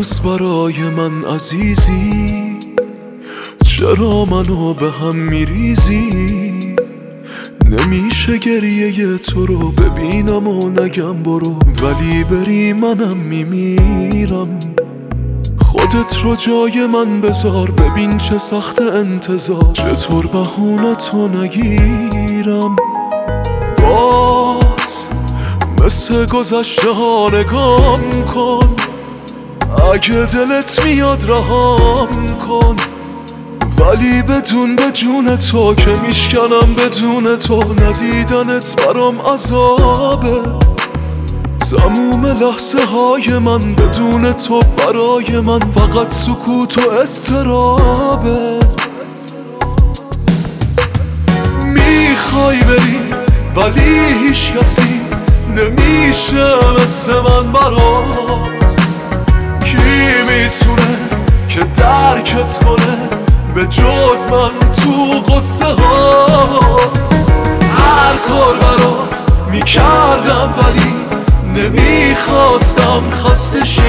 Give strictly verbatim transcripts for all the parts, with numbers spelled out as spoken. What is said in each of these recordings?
هنوز برای من عزیزی، چرا منو به هم میریزی؟ نمیشه گریه تو رو ببینم و نگم برو، ولی بری منم میمیرم. خودت رو جای من بذار، ببین چه سخت انتظار، چطور بهونه تو نگیرم. باز مثل گذشته ها نگام کن، اگه دلت میاد رهام کن، ولی بدون به جون تو که میشکنم بدون تو. ندیدنت برام عذابه، تموم لحظه های من بدون تو برای من فقط سکوت و اضطرابه. میخوای بری ولی هیچ کسی نمیشه مثل من برات. کی میتونه که درکت کنه به جز من تو قصه ها؟ هر کار برات میکردم ولی نمیخواستم خسته شی.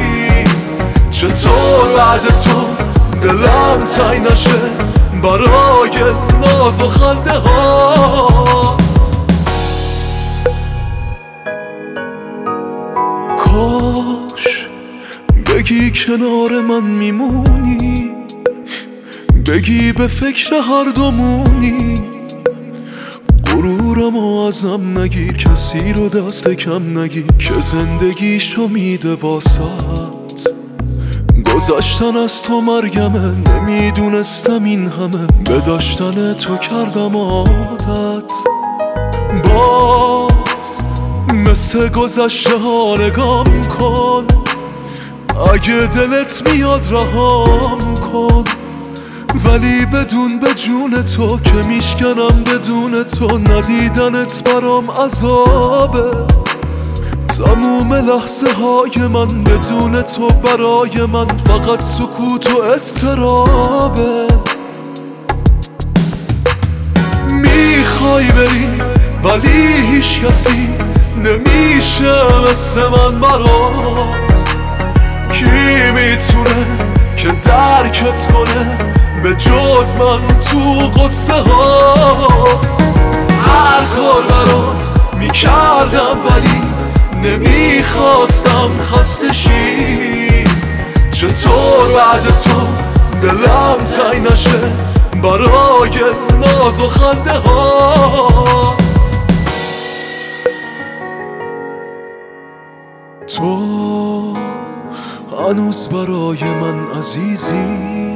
چطور بعد تو دلم تنگ نشه برای ناز و خنده ها؟ کاش بگی کنار من میمونی، بگی به فکر هر دومونی. غرورمو ازم نگیر، کسی رو دست کم نگیر که زندگیشو میده واسات. گذشتن از تو مرگمه، نمیدونستم این همه به داشتن تو کردم عادت. باز مثل گذشته ها نگام کن، اگه دلت میاد رهام کن، ولی بدون به جون تو که میشکنم بدون تو. ندیدنت برام عذابه، تموم لحظه های من بدون تو برای من فقط سکوت و اضطرابه. میخوای بری ولی هیچ کسی نمیشه مثل من برات. کی میتونه که درکت کنه به جز من تو قصه ها؟ هر کار برات میکردم ولی نمیخواستم خسته شی. چطور بعد تو دلم تنگ نشه برای ناز و خنده ها؟ تو هنوز برای من عزیزی،